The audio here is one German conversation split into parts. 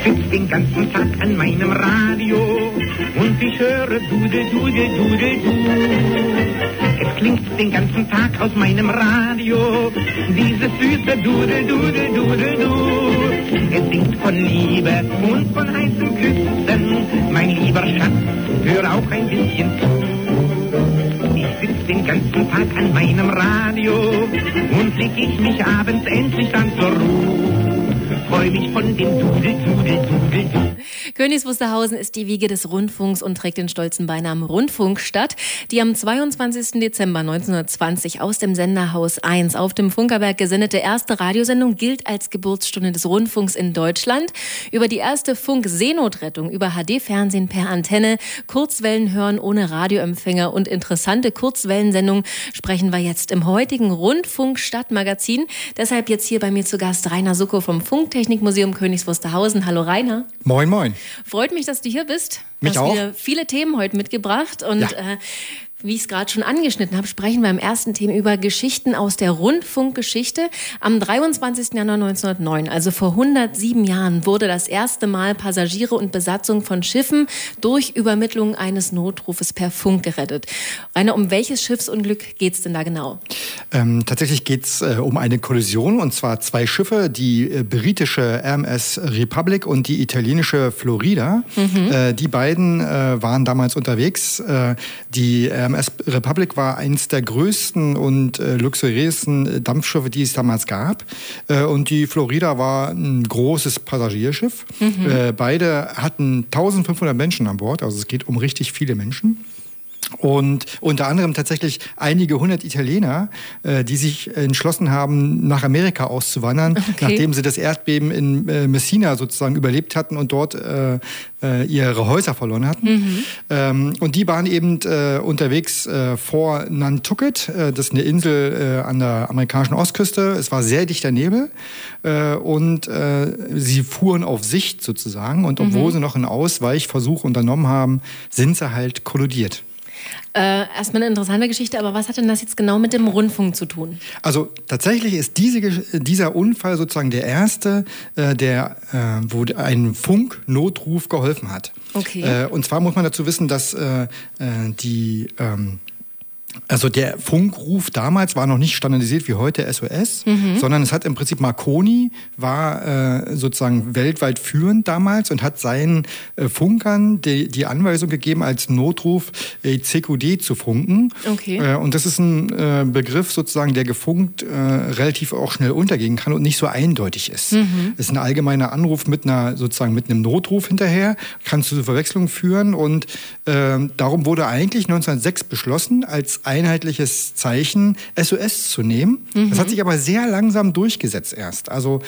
sitze den ganzen Tag an meinem Radio und ich höre Dudel, Dudel, Dudel, du. Es klingt den ganzen Tag aus meinem Radio dieses süße Dudel, Dudel, Dudel, du. Es singt von Liebe und von heißen Küssen, mein lieber Schatz, hör auch ein bisschen zu. Ich sitz den ganzen Tag an meinem Radio und leg ich mich abends endlich dann zur Ruhe. Freu mich von dem Dudel, Dudel, Dudel, Dudel. Königs Wusterhausen ist die Wiege des Rundfunks und trägt den stolzen Beinamen Rundfunkstadt, die am 22. Dezember 1920 aus dem Senderhaus 1 auf dem Funkerberg gesendete erste Radiosendung gilt als Geburtsstunde des Rundfunks in Deutschland. Über die erste Funk-Seenotrettung, über HD-Fernsehen per Antenne, Kurzwellenhören ohne Radioempfänger und interessante Kurzwellensendungen sprechen wir jetzt im heutigen Rundfunkstadtmagazin. Deshalb jetzt hier bei mir zu Gast Rainer Suckow vom Funktechnikmuseum Königs Wusterhausen. Hallo Rainer. Moin, moin. Freut mich, dass du hier bist. Mich du hast auch. wieder viele Themen heute mitgebracht und ja. Wie ich es gerade schon angeschnitten habe, sprechen wir im ersten Thema über Geschichten aus der Rundfunkgeschichte. Am 23. Januar 1909, also vor 107 Jahren, wurde das erste Mal Passagiere und Besatzung von Schiffen durch Übermittlung eines Notrufes per Funk gerettet. Rainer, um welches Schiffsunglück geht es denn da genau? Tatsächlich geht es um eine Kollision, und zwar zwei Schiffe, die britische RMS Republic und die italienische Florida. Die beiden waren damals unterwegs. Die RMS Republic war eines der größten und luxuriösesten Dampfschiffe, die es damals gab. Und die Florida war ein großes Passagierschiff. Beide hatten 1500 Menschen an Bord, also es geht um richtig viele Menschen. Und unter anderem tatsächlich einige hundert Italiener, die sich entschlossen haben, nach Amerika auszuwandern, nachdem sie das Erdbeben in Messina sozusagen überlebt hatten und dort ihre Häuser verloren hatten. Und die waren eben unterwegs vor Nantucket, das ist eine Insel an der amerikanischen Ostküste. Es war sehr dichter Nebel und sie fuhren auf Sicht sozusagen. Und obwohl sie noch einen Ausweichversuch unternommen haben, sind sie halt kollidiert. Erstmal eine interessante Geschichte, aber was hat denn das jetzt genau mit dem Rundfunk zu tun? Also tatsächlich ist dieser Unfall sozusagen der erste, wo ein Funknotruf geholfen hat. Okay. Und zwar muss man dazu wissen, dass also der Funkruf damals war noch nicht standardisiert wie heute SOS, sondern es hat im Prinzip Marconi war sozusagen weltweit führend damals und hat seinen Funkern die Anweisung gegeben, als Notruf CQD zu funken. Okay. Und das ist ein Begriff sozusagen, der gefunkt relativ auch schnell untergehen kann und nicht so eindeutig ist. Es ist ein allgemeiner Anruf mit einem Notruf hinterher, kann zu Verwechslung führen und darum wurde eigentlich 1906 beschlossen, als einheitliches Zeichen SOS zu nehmen. Das hat sich aber sehr langsam durchgesetzt erst. Also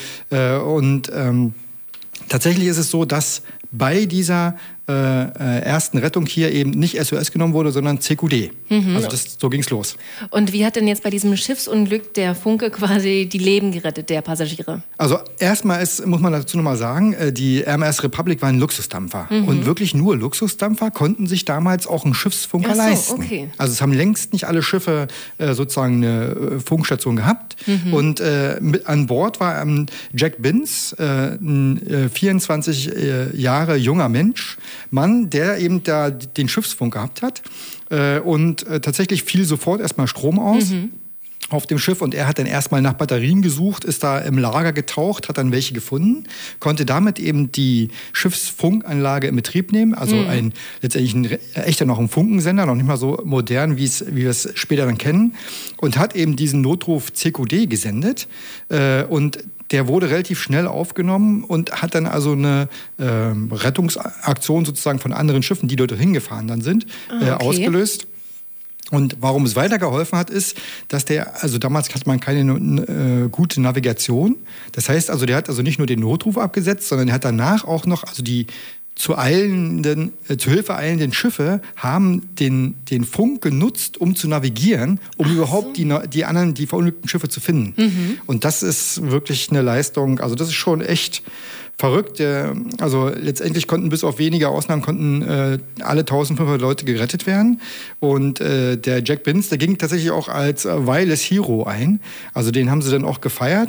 tatsächlich ist es so, dass bei dieser ersten Rettung hier eben nicht SOS genommen wurde, sondern CQD. Also so ging's los. Und wie hat denn jetzt bei diesem Schiffsunglück der Funke quasi die Leben gerettet der Passagiere? Also erstmal muss man dazu nochmal sagen, die RMS Republic war ein Luxusdampfer. Und wirklich nur Luxusdampfer konnten sich damals auch einen Schiffsfunker leisten. Okay. Also es haben längst nicht alle Schiffe sozusagen eine Funkstation gehabt. Und an Bord war Jack Binns, ein 24 Jahre junger Mann, der eben da den Schiffsfunk gehabt hat. Und tatsächlich fiel sofort erstmal Strom aus auf dem Schiff. Und er hat dann erstmal nach Batterien gesucht, ist da im Lager getaucht, hat dann welche gefunden, konnte damit eben die Schiffsfunkanlage in Betrieb nehmen. Also letztendlich echter noch ein Funkensender, noch nicht mal so modern, wie wir es später dann kennen. Und hat eben diesen Notruf CQD gesendet. Und der wurde relativ schnell aufgenommen und hat dann also eine Rettungsaktion sozusagen von anderen Schiffen, die dort hingefahren dann sind, ausgelöst. Und warum es weitergeholfen hat, ist, dass also damals hatte man keine gute Navigation. Das heißt also, der hat also nicht nur den Notruf abgesetzt, sondern er hat danach auch noch, also die zu Hilfe eilenden Schiffe haben den Funk genutzt, um zu navigieren, um überhaupt die verunglückten Schiffe zu finden. Und das ist wirklich eine Leistung, also das ist schon echt verrückt. Also letztendlich konnten bis auf wenige Ausnahmen alle 1500 Leute gerettet werden. Und der Jack Binns, der ging tatsächlich auch als Wireless Hero ein. Also den haben sie dann auch gefeiert.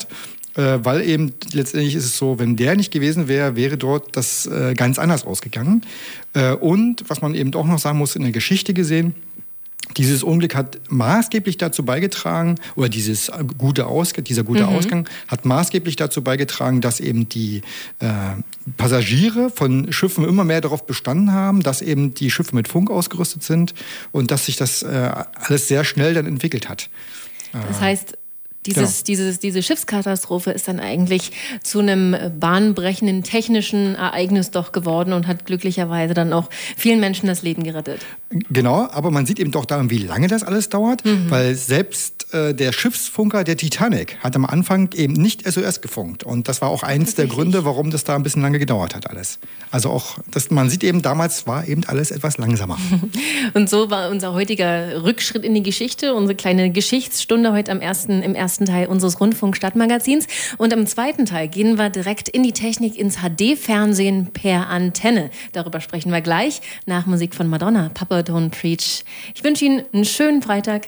weil eben letztendlich ist es so, wenn der nicht gewesen wäre, wäre dort das ganz anders ausgegangen. Und was man eben auch noch sagen muss, in der Geschichte gesehen, dieses Unglück hat maßgeblich dazu beigetragen, oder dieser gute Ausgang hat maßgeblich dazu beigetragen, dass eben die Passagiere von Schiffen immer mehr darauf bestanden haben, dass eben die Schiffe mit Funk ausgerüstet sind und dass sich das alles sehr schnell dann entwickelt hat. Das heißt, diese Schiffskatastrophe ist dann eigentlich zu einem bahnbrechenden technischen Ereignis doch geworden und hat glücklicherweise dann auch vielen Menschen das Leben gerettet. Genau, aber man sieht eben doch daran, wie lange das alles dauert, weil selbst der Schiffsfunker der Titanic hat am Anfang eben nicht SOS gefunkt. Und das war auch eins der Gründe, warum das da ein bisschen lange gedauert hat alles. Also auch, man sieht eben, damals war eben alles etwas langsamer. Und so war unser heutiger Rückschritt in die Geschichte, unsere kleine Geschichtsstunde heute im ersten Teil unseres Rundfunk-Stadtmagazins. Und im zweiten Teil gehen wir direkt in die Technik, ins HD-Fernsehen per Antenne. Darüber sprechen wir gleich nach Musik von Madonna, Papa Don't Preach. Ich wünsche Ihnen einen schönen Freitag.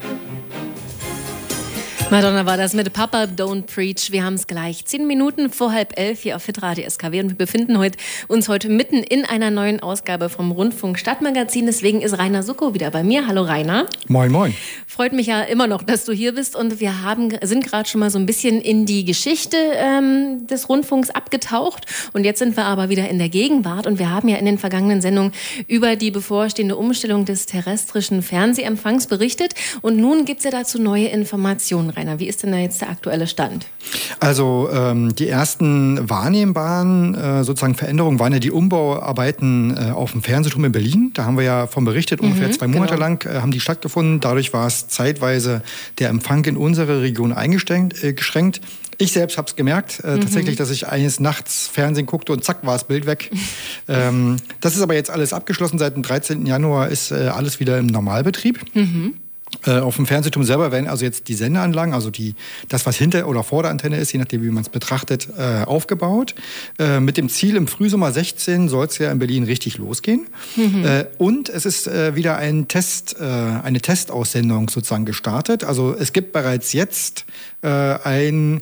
Madonna war das mit Papa Don't Preach. Wir haben es gleich 10 Minuten vor 10:30 hier auf Hitradio SKW und wir befinden uns heute mitten in einer neuen Ausgabe vom Rundfunk Stadtmagazin. Deswegen ist Rainer Suckow wieder bei mir. Hallo Rainer. Moin, moin. Freut mich ja immer noch, dass du hier bist und wir sind gerade schon mal so ein bisschen in die Geschichte des Rundfunks abgetaucht und jetzt sind wir aber wieder in der Gegenwart und wir haben ja in den vergangenen Sendungen über die bevorstehende Umstellung des terrestrischen Fernsehempfangs berichtet und nun gibt es ja dazu neue Informationen. Rainer, wie ist denn da jetzt der aktuelle Stand? Also die ersten wahrnehmbaren sozusagen Veränderungen waren ja die Umbauarbeiten auf dem Fernsehturm in Berlin. Da haben wir ja von berichtet, ungefähr 2 Monate lang haben die stattgefunden. Dadurch war es zeitweise der Empfang in unserer Region eingeschränkt. Ich selbst habe es gemerkt, tatsächlich, dass ich eines Nachts Fernsehen guckte und zack, war das Bild weg. Das ist aber jetzt alles abgeschlossen. Seit dem 13. Januar ist alles wieder im Normalbetrieb. Auf dem Fernsehturm selber werden also jetzt die Sendeanlagen, also das, was hinter oder vor der Antenne ist, je nachdem, wie man es betrachtet, aufgebaut. Mit dem Ziel, im Frühsommer 16 soll es ja in Berlin richtig losgehen. Und es ist wieder eine Testaussendung sozusagen gestartet. Also es gibt bereits jetzt ein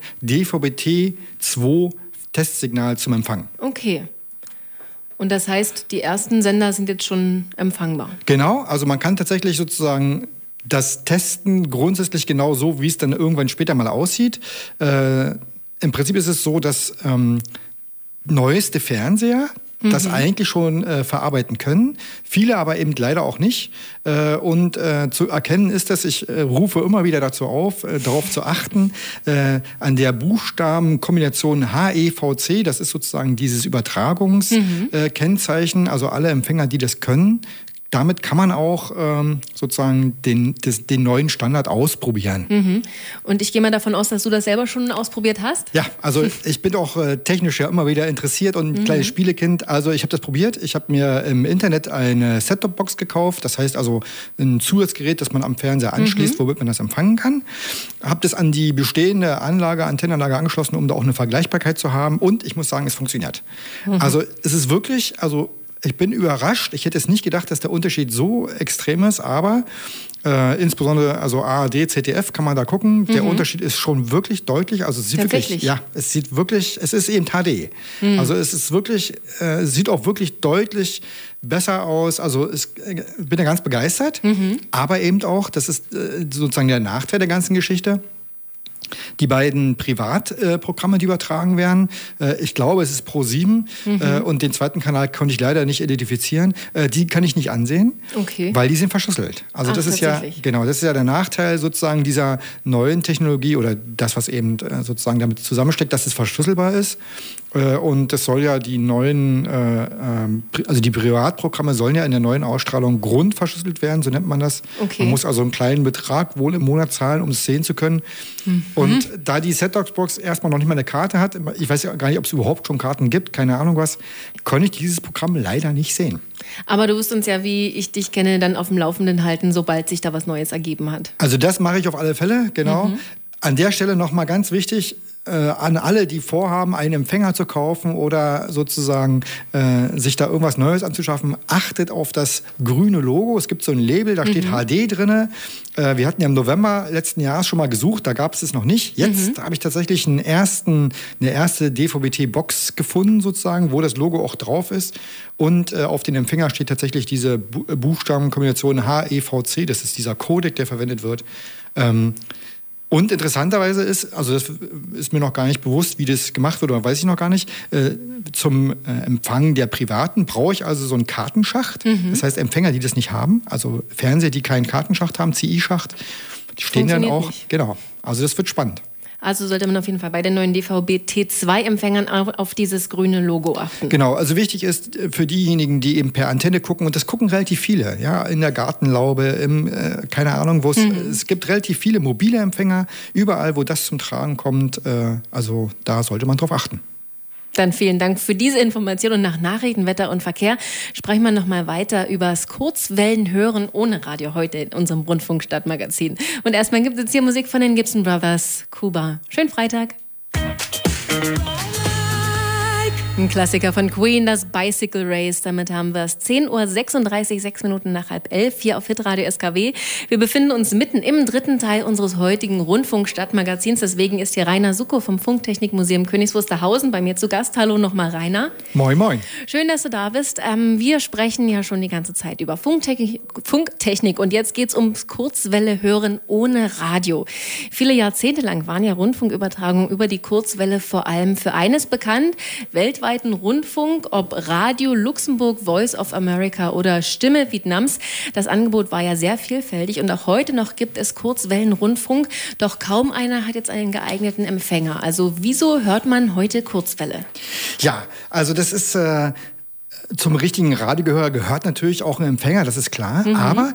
DVB-T2 Testsignal zum Empfang. Okay. Und das heißt, die ersten Sender sind jetzt schon empfangbar? Genau, also man kann tatsächlich sozusagen das Testen grundsätzlich genau so, wie es dann irgendwann später mal aussieht. Im Prinzip ist es so, dass neueste Fernseher das eigentlich schon verarbeiten können, viele aber eben leider auch nicht. Und zu erkennen ist es, ich rufe immer wieder dazu auf, darauf zu achten, an der Buchstabenkombination HEVC, das ist sozusagen dieses Übertragungskennzeichen, also alle Empfänger, die das können, damit kann man auch sozusagen den neuen Standard ausprobieren. Und ich gehe mal davon aus, dass du das selber schon ausprobiert hast? Ja, also ich bin auch technisch ja immer wieder interessiert und ein kleines Spielekind. Also ich habe das probiert. Ich habe mir im Internet eine Set-Top-Box gekauft. Das heißt also ein Zusatzgerät, das man am Fernseher anschließt, womit man das empfangen kann. Habe das an die bestehende Antennenanlage angeschlossen, um da auch eine Vergleichbarkeit zu haben. Und ich muss sagen, es funktioniert. Also es ist wirklich, ich bin überrascht. Ich hätte es nicht gedacht, dass der Unterschied so extrem ist, aber insbesondere ARD, ZDF kann man da gucken. Der Unterschied ist schon wirklich deutlich. Also es sieht wirklich, es ist eben HD. Also es ist wirklich, sieht auch wirklich deutlich besser aus. Also ich bin da ganz begeistert. Aber eben auch, das ist sozusagen der Nachteil der ganzen Geschichte. Die beiden Privatprogramme, die übertragen werden, ich glaube, es ist Pro7 und den zweiten Kanal konnte ich leider nicht identifizieren. Die kann ich nicht ansehen, weil die sind verschlüsselt. Also das ist ja der Nachteil sozusagen dieser neuen Technologie oder das, was eben sozusagen damit zusammensteckt, dass es verschlüsselbar ist. Und das soll ja die neuen, also die Privatprogramme sollen ja in der neuen Ausstrahlung grundverschlüsselt werden, so nennt man das. Man muss also einen kleinen Betrag wohl im Monat zahlen, um es sehen zu können. Und da die Set-Top-Box erstmal noch nicht mal eine Karte hat, ich weiß ja gar nicht, ob es überhaupt schon Karten gibt, keine Ahnung was, konnte ich dieses Programm leider nicht sehen. Aber du wirst uns ja, wie ich dich kenne, dann auf dem Laufenden halten, sobald sich da was Neues ergeben hat. Also das mache ich auf alle Fälle, genau. An der Stelle nochmal ganz wichtig, an alle, die vorhaben, einen Empfänger zu kaufen oder sozusagen sich da irgendwas Neues anzuschaffen, achtet auf das grüne Logo. Es gibt so ein Label, da steht HD drin. Wir hatten ja im November letzten Jahres schon mal gesucht, da gab es noch nicht. Jetzt habe ich tatsächlich eine erste DVB-T-Box gefunden, sozusagen, wo das Logo auch drauf ist. Und auf den Empfänger steht tatsächlich diese Buchstabenkombination HEVC. Das ist dieser Codec, der verwendet wird. Und interessanterweise ist, also das ist mir noch gar nicht bewusst, wie das gemacht wird, oder weiß ich noch gar nicht, zum Empfang der Privaten brauche ich also so einen Kartenschacht. Das heißt, Empfänger, die das nicht haben, also Fernseher, die keinen Kartenschacht haben, CI-Schacht, die stehen dann auch, nicht. Genau, also das wird spannend. Also sollte man auf jeden Fall bei den neuen DVB-T2-Empfängern auf dieses grüne Logo achten. Genau, also wichtig ist für diejenigen, die eben per Antenne gucken, und das gucken relativ viele, ja, in der Gartenlaube, keine Ahnung, wo es gibt relativ viele mobile Empfänger, überall, wo das zum Tragen kommt, also da sollte man drauf achten. Dann vielen Dank für diese Information und nach Nachrichten, Wetter und Verkehr sprechen wir noch mal weiter über das Kurzwellenhören ohne Radio heute in unserem Rundfunk-Stadtmagazin. Und erstmal gibt es hier Musik von den Gibson Brothers, Kuba. Schönen Freitag. Ein Klassiker von Queen, das Bicycle Race. Damit haben wir es 10:36 Uhr, 6 Minuten nach 10:30 hier auf Hitradio SKW. Wir befinden uns mitten im dritten Teil unseres heutigen Rundfunk-Stadtmagazins. Deswegen ist hier Rainer Suckow vom Funktechnikmuseum Königs Wusterhausen bei mir zu Gast. Hallo nochmal, Rainer. Moin, moin. Schön, dass du da bist. Wir sprechen ja schon die ganze Zeit über Funktechnik und jetzt geht es ums Kurzwelle hören ohne Radio. Viele Jahrzehnte lang waren ja Rundfunkübertragungen über die Kurzwelle vor allem für eines bekannt: weltweiten Rundfunk, ob Radio Luxemburg, Voice of America oder Stimme Vietnams. Das Angebot war ja sehr vielfältig und auch heute noch gibt es Kurzwellenrundfunk, doch kaum einer hat jetzt einen geeigneten Empfänger. Also wieso hört man heute Kurzwelle? Ja, also das ist zum richtigen Radiogehör gehört natürlich auch ein Empfänger, das ist klar, aber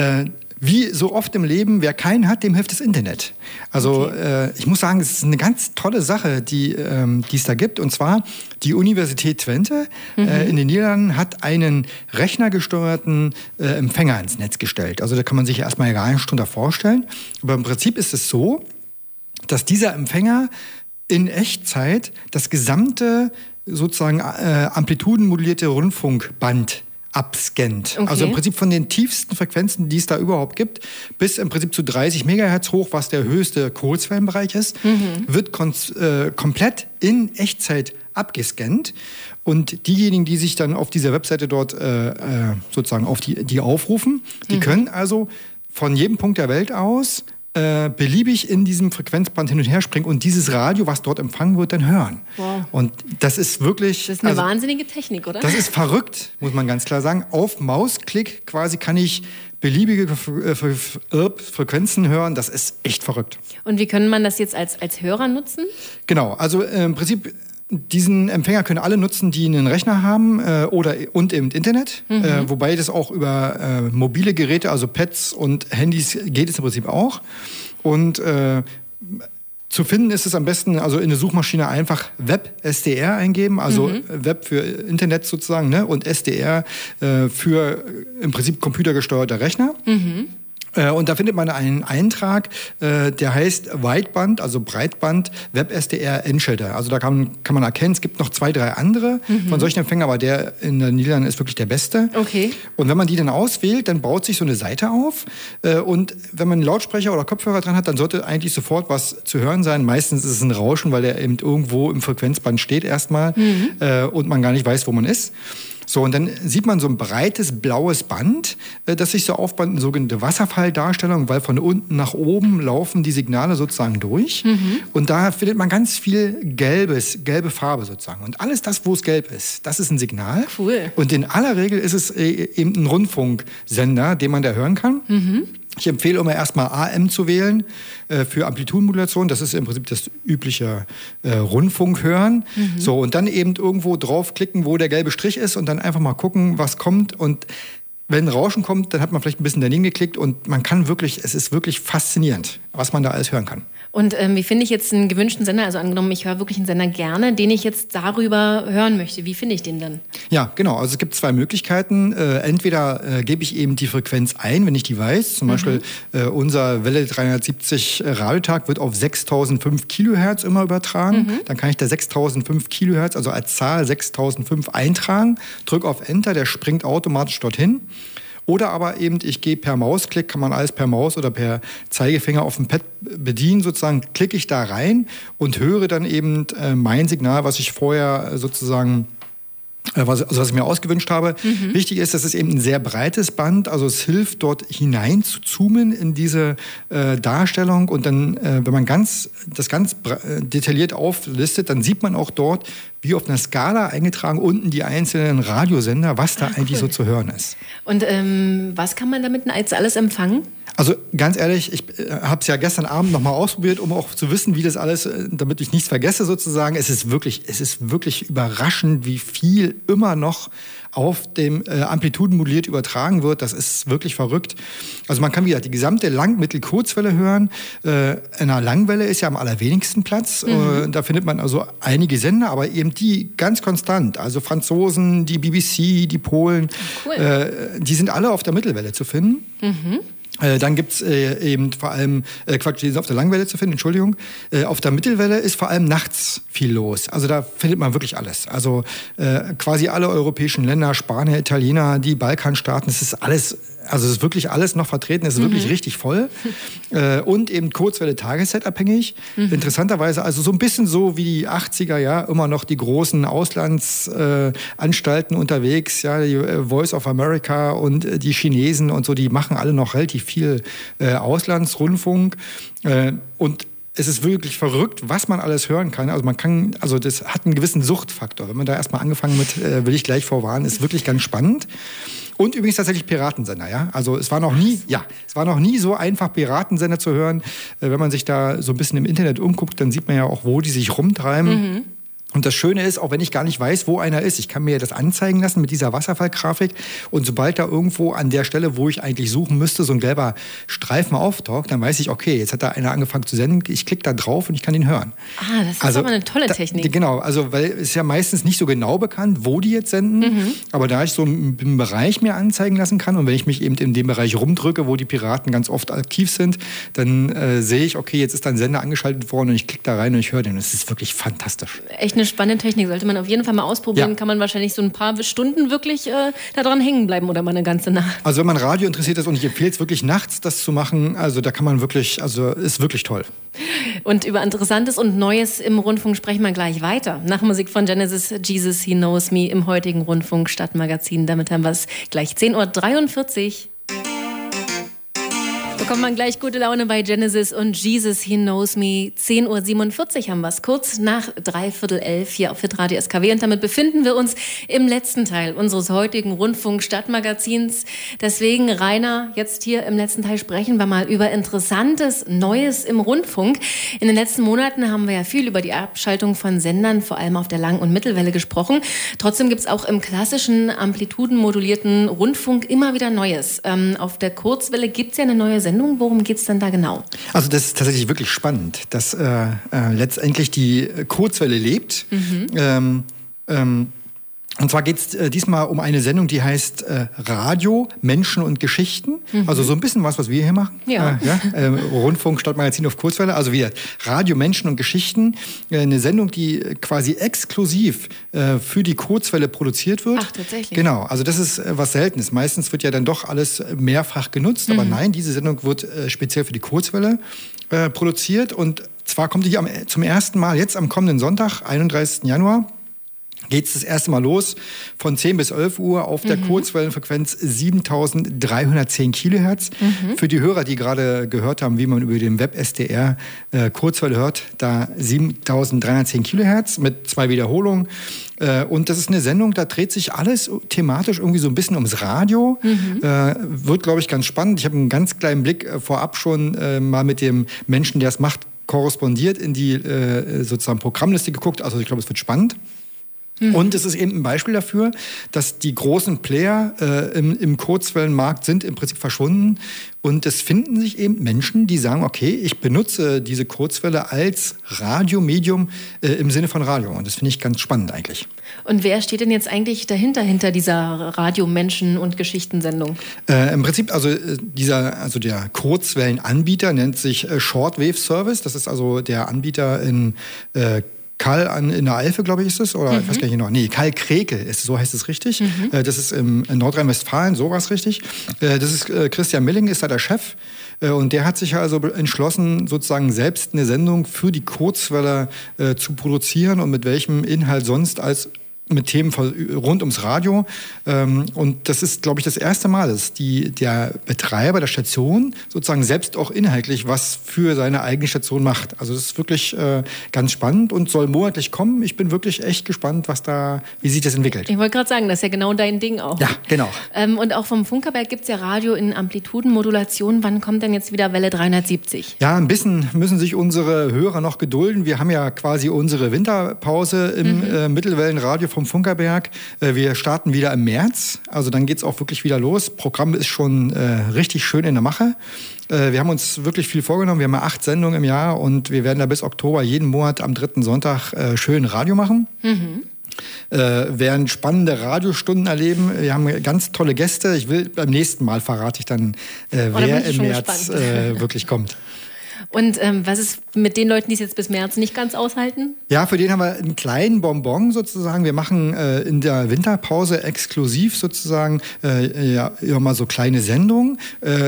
wie so oft im Leben, wer keinen hat, dem hilft das Internet. Also ich muss sagen, es ist eine ganz tolle Sache, die es da gibt. Und zwar die Universität Twente in den Niederlanden hat einen rechnergesteuerten Empfänger ins Netz gestellt. Also da kann man sich erstmal gar nicht drunter vorstellen. Aber im Prinzip ist es so, dass dieser Empfänger in Echtzeit das gesamte sozusagen amplitudenmodulierte Rundfunkband abscannt. Okay. Also im Prinzip von den tiefsten Frequenzen, die es da überhaupt gibt, bis im Prinzip zu 30 Megahertz hoch, was der höchste Kurzwellenbereich ist, wird komplett in Echtzeit abgescannt. Und diejenigen, die sich dann auf dieser Webseite dort sozusagen auf die aufrufen, die können also von jedem Punkt der Welt aus beliebig in diesem Frequenzband hin und her springen und dieses Radio, was dort empfangen wird, dann hören. Wow. Und das ist wirklich... Das ist eine wahnsinnige Technik, oder? Das ist verrückt, muss man ganz klar sagen. Auf Mausklick quasi kann ich beliebige Frequenzen hören. Das ist echt verrückt. Und wie können man das jetzt als Hörer nutzen? Genau, also im Prinzip... Diesen Empfänger können alle nutzen, die einen Rechner haben und im Internet. Wobei das auch über mobile Geräte, also Pads und Handys geht es im Prinzip auch. Und zu finden ist es am besten, also in der Suchmaschine einfach Web-SDR eingeben, also Web für Internet sozusagen, ne? Und SDR für im Prinzip computergesteuerter Rechner. Und da findet man einen Eintrag, der heißt Wideband, also Breitband, WebSDR Enschede. Also da kann man erkennen, es gibt noch 2, 3 andere von solchen Empfängern, aber der in den Niederlanden ist wirklich der beste. Okay. Und wenn man die dann auswählt, dann baut sich so eine Seite auf. Und wenn man einen Lautsprecher oder Kopfhörer dran hat, dann sollte eigentlich sofort was zu hören sein. Meistens ist es ein Rauschen, weil der eben irgendwo im Frequenzband steht erstmal und man gar nicht weiß, wo man ist. So, und dann sieht man so ein breites blaues Band, das sich so aufbaut, eine sogenannte Wasserfalldarstellung, weil von unten nach oben laufen die Signale sozusagen durch. Und da findet man ganz viel gelbe Farbe sozusagen. Und alles das, wo es gelb ist, das ist ein Signal. Cool. Und in aller Regel ist es eben ein Rundfunksender, den man da hören kann. Ich empfehle immer erstmal AM zu wählen für Amplitudenmodulation. Das ist im Prinzip das übliche Rundfunkhören. So, und dann eben irgendwo draufklicken, wo der gelbe Strich ist und dann einfach mal gucken, was kommt. Und wenn ein Rauschen kommt, dann hat man vielleicht ein bisschen daneben geklickt und man kann wirklich, es ist wirklich faszinierend, was man da alles hören kann. Und wie finde ich jetzt einen gewünschten Sender? Also angenommen, ich höre wirklich einen Sender gerne, den ich jetzt darüber hören möchte. Wie finde ich den dann? Ja, genau. Also es gibt zwei Möglichkeiten. Entweder gebe ich eben die Frequenz ein, wenn ich die weiß. Zum Beispiel unser Welle 370 Radiotag wird auf 6005 Kilohertz immer übertragen. Dann kann ich da 6005 Kilohertz, also als Zahl 6005 eintragen, drücke auf Enter, der springt automatisch dorthin. Oder aber eben, ich gehe per Mausklick, kann man alles per Maus oder per Zeigefinger auf dem Pad bedienen, sozusagen klicke ich da rein und höre dann eben mein Signal, was ich vorher sozusagen was ich mir ausgewünscht habe. Wichtig ist, das ist eben ein sehr breites Band, also es hilft dort hinein zu zoomen in diese Darstellung und dann, wenn man das ganz detailliert auflistet, dann sieht man auch dort, wie auf einer Skala eingetragen, unten die einzelnen Radiosender, was da eigentlich so zu hören ist. Und was kann man damit als alles empfangen? Also ganz ehrlich, ich habe es ja gestern Abend nochmal ausprobiert, um auch zu wissen, wie das alles, damit ich nichts vergesse sozusagen. Es ist wirklich überraschend, wie viel immer noch auf dem Amplitudenmoduliert übertragen wird. Das ist wirklich verrückt. Also man kann wieder die gesamte Lang-Mittel-Kurzwelle hören. In einer Langwelle ist ja am allerwenigsten Platz. Da findet man also einige Sender, aber eben die ganz konstant. Also Franzosen, die BBC, die Polen, die sind alle auf der Mittelwelle zu finden. Dann gibt's eben vor allem, die sind auf der Langwelle zu finden, Entschuldigung. Auf der Mittelwelle ist vor allem nachts viel los. Also da findet man wirklich alles. Also quasi alle europäischen Länder, Spanier, Italiener, die Balkanstaaten, es ist alles, also es ist wirklich alles noch vertreten, es ist wirklich richtig voll. Und eben Kurzwelle tageszeitabhängig. Interessanterweise also so ein bisschen so wie die 80er, ja, immer noch die großen Auslandsanstalten unterwegs, ja, die Voice of America und die Chinesen und so, die machen alle noch relativ viel Auslandsrundfunk und es ist wirklich verrückt, was man alles hören kann. Also das hat einen gewissen Suchtfaktor. Wenn man da erstmal angefangen mit, will ich gleich vorwarnen, ist wirklich ganz spannend. Und übrigens tatsächlich Piratensender, ja. Also es war noch nie so einfach, Piratensender zu hören. Wenn man sich da so ein bisschen im Internet umguckt, dann sieht man ja auch, wo die sich rumtreiben. Und das Schöne ist, auch wenn ich gar nicht weiß, wo einer ist, ich kann mir das anzeigen lassen mit dieser Wasserfallgrafik und sobald da irgendwo an der Stelle, wo ich eigentlich suchen müsste, so ein gelber Streifen auftaucht, dann weiß ich, okay, jetzt hat da einer angefangen zu senden, ich klicke da drauf und ich kann ihn hören. Das ist aber eine tolle Technik. Genau, also weil es ist ja meistens nicht so genau bekannt, wo die jetzt senden, aber da ich so einen Bereich mir anzeigen lassen kann und wenn ich mich eben in dem Bereich rumdrücke, wo die Piraten ganz oft aktiv sind, dann sehe ich, okay, jetzt ist da ein Sender angeschaltet worden und ich klicke da rein und ich höre den. Das ist wirklich fantastisch. Echt eine spannende Technik, sollte man auf jeden Fall mal ausprobieren. Kann man wahrscheinlich so ein paar Stunden wirklich daran hängen bleiben oder mal eine ganze Nacht. Also wenn man Radio interessiert ist und ich empfehle es wirklich nachts, das zu machen, also da kann man wirklich, also ist wirklich toll. Und über Interessantes und Neues im Rundfunk sprechen wir gleich weiter. Nach Musik von Genesis, Jesus, He Knows Me im heutigen Rundfunk Stadtmagazin. Damit haben wir es gleich 10:43 Uhr. Bekommt man gleich gute Laune bei Genesis und Jesus, He Knows Me. 10:47 Uhr haben wir es, kurz nach 11:45 hier auf Hitradio SKW. Und damit befinden wir uns im letzten Teil unseres heutigen Rundfunk-Stadtmagazins. Deswegen, Rainer, jetzt hier im letzten Teil sprechen wir mal über Interessantes, Neues im Rundfunk. In den letzten Monaten haben wir ja viel über die Abschaltung von Sendern, vor allem auf der Lang- und Mittelwelle gesprochen. Trotzdem gibt es auch im klassischen, amplitudenmodulierten Rundfunk immer wieder Neues. Auf der Kurzwelle gibt es ja eine neue Sendung. Worum geht es denn da genau? Also das ist tatsächlich wirklich spannend, dass letztendlich die Kurzwelle lebt. Und zwar geht es diesmal um eine Sendung, die heißt Radio, Menschen und Geschichten. Also so ein bisschen was wir hier machen. Rundfunk, Stadtmagazin auf Kurzwelle. Also wieder Radio, Menschen und Geschichten. Eine Sendung, die quasi exklusiv für die Kurzwelle produziert wird. Ach, tatsächlich? Genau, also das ist was Seltenes. Meistens wird ja dann doch alles mehrfach genutzt. Aber nein, diese Sendung wird speziell für die Kurzwelle produziert. Und zwar kommt die zum ersten Mal jetzt am kommenden Sonntag, 31. Januar. Geht es das erste Mal los von 10 bis 11 Uhr auf der Kurzwellenfrequenz 7310 Kilohertz. Für die Hörer, die gerade gehört haben, wie man über den Web SDR Kurzwelle hört, da 7310 Kilohertz mit 2 Wiederholungen. Und das ist eine Sendung, da dreht sich alles thematisch irgendwie so ein bisschen ums Radio. Wird, glaube ich, ganz spannend. Ich habe einen ganz kleinen Blick vorab schon mal mit dem Menschen, der es macht, korrespondiert in die sozusagen Programmliste geguckt. Also ich glaube, es wird spannend. Und es ist eben ein Beispiel dafür, dass die großen Player im Kurzwellenmarkt sind im Prinzip verschwunden. Und es finden sich eben Menschen, die sagen, okay, ich benutze diese Kurzwelle als Radiomedium im Sinne von Radio. Und das finde ich ganz spannend eigentlich. Und wer steht denn jetzt eigentlich hinter dieser Radio-Menschen- und Geschichtensendung? Im Prinzip, der Kurzwellenanbieter nennt sich Shortwave Service. Das ist also der Anbieter in Kall in der Eifel, glaube ich, ist es. Oder ich weiß gar nicht genau. Nee, Kall-Krekel, so heißt es richtig. Das ist in Nordrhein-Westfalen, so war es richtig. Das ist Christian Milling, ist da der Chef. Und der hat sich also entschlossen, sozusagen selbst eine Sendung für die Kurzwelle zu produzieren und mit welchem Inhalt sonst als mit Themen rund ums Radio. Und das ist, glaube ich, das erste Mal, dass der Betreiber der Station sozusagen selbst auch inhaltlich was für seine eigene Station macht. Also das ist wirklich ganz spannend und soll monatlich kommen. Ich bin wirklich echt gespannt, wie sich das entwickelt. Ich wollte gerade sagen, das ist ja genau dein Ding auch. Ja, genau. Und auch vom Funkerberg gibt es ja Radio in Amplitudenmodulation. Wann kommt denn jetzt wieder Welle 370? Ja, ein bisschen müssen sich unsere Hörer noch gedulden. Wir haben ja quasi unsere Winterpause im Mittelwellenradio vom Funkerberg. Wir starten wieder im März, also dann geht's auch wirklich wieder los. Programm ist schon richtig schön in der Mache. Wir haben uns wirklich viel vorgenommen. Wir haben ja 8 Sendungen im Jahr und wir werden da bis Oktober jeden Monat am 3. Sonntag schön Radio machen. Werden spannende Radiostunden erleben. Wir haben ganz tolle Gäste. Beim nächsten Mal verrate ich dann, wer im März wirklich kommt. Und was ist mit den Leuten, die es jetzt bis März nicht ganz aushalten? Ja, für den haben wir einen kleinen Bonbon sozusagen. Wir machen in der Winterpause exklusiv sozusagen mal so kleine Sendungen.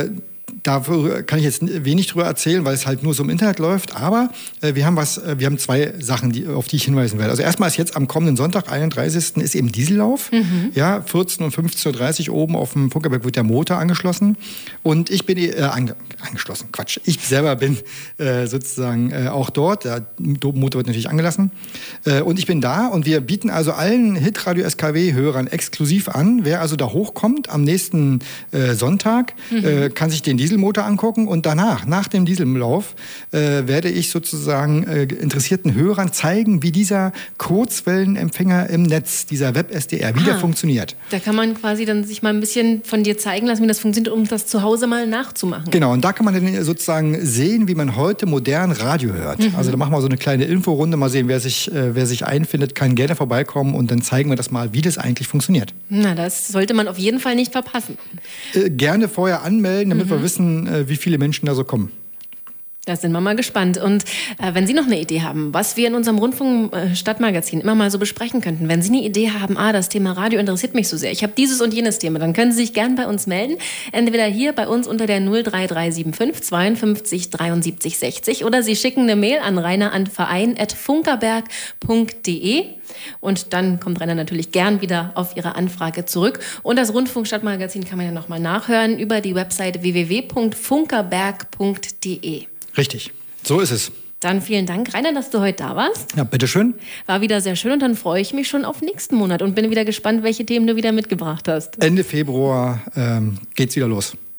Dafür kann ich jetzt wenig drüber erzählen, weil es halt nur so im Internet läuft. Aber wir haben 2 Sachen, auf die ich hinweisen werde. Also erstmal ist jetzt am kommenden Sonntag, 31. ist eben Diesellauf. Ja, 14 und 15.30 Uhr oben auf dem Funkerberg wird der Motor angeschlossen. Und ich bin angeschlossen, Quatsch. Ich selber bin sozusagen auch dort. Der Motor wird natürlich angelassen. Und ich bin da und wir bieten also allen Hitradio SKW-Hörern exklusiv an. Wer also da hochkommt am nächsten Sonntag, kann sich den Dieselmotor angucken und danach, nach dem Diesellauf, werde ich sozusagen interessierten Hörern zeigen, wie dieser Kurzwellenempfänger im Netz, dieser Web-SDR, wie der funktioniert. Da kann man quasi dann sich mal ein bisschen von dir zeigen lassen, wie das funktioniert, um das zu Hause mal nachzumachen. Genau, und da kann man dann sozusagen sehen, wie man heute modern Radio hört. Also da machen wir so eine kleine Inforunde, mal sehen, wer sich einfindet, kann gerne vorbeikommen und dann zeigen wir das mal, wie das eigentlich funktioniert. Na, das sollte man auf jeden Fall nicht verpassen. Gerne vorher anmelden, damit wir wissen, wie viele Menschen da so kommen. Da sind wir mal gespannt. Und wenn Sie noch eine Idee haben, was wir in unserem Rundfunk-Stadtmagazin immer mal so besprechen könnten, wenn Sie eine Idee haben, das Thema Radio interessiert mich so sehr, ich habe dieses und jenes Thema, dann können Sie sich gern bei uns melden. Entweder hier bei uns unter der 03375 52 73 60 oder Sie schicken eine Mail an rainer@verein@funkerberg.de. Und dann kommt Rainer natürlich gern wieder auf Ihre Anfrage zurück. Und das Rundfunk-Stadtmagazin kann man ja nochmal nachhören über die Webseite www.funkerberg.de. Richtig, so ist es. Dann vielen Dank, Rainer, dass du heute da warst. Ja, bitteschön. War wieder sehr schön und dann freue ich mich schon auf nächsten Monat und bin wieder gespannt, welche Themen du wieder mitgebracht hast. Ende Februar geht's wieder los.